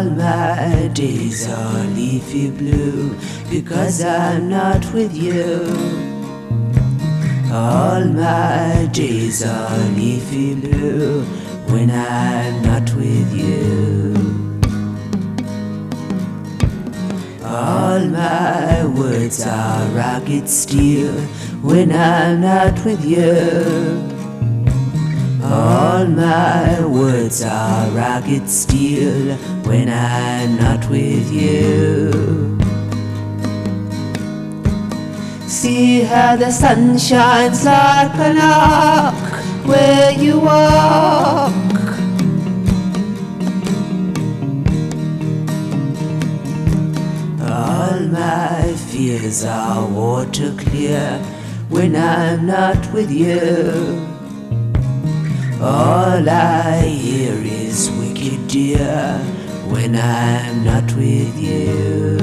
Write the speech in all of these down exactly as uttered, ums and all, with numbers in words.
All my days are leafy blue because I'm not with you. All my days are leafy blue when I'm not with you. All my words are rugged steel when I'm not with you. All my words are rugged steel when I'm not with you. See how the sun shines like an arc where you walk. All my fears are water clear when I'm not with you. All I hear is wicked dear when I'm not with you.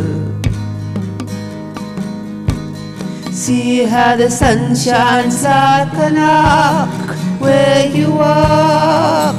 See how the sun shines like an arc where you walk.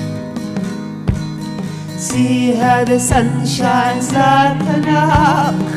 See how the sun shines like an arc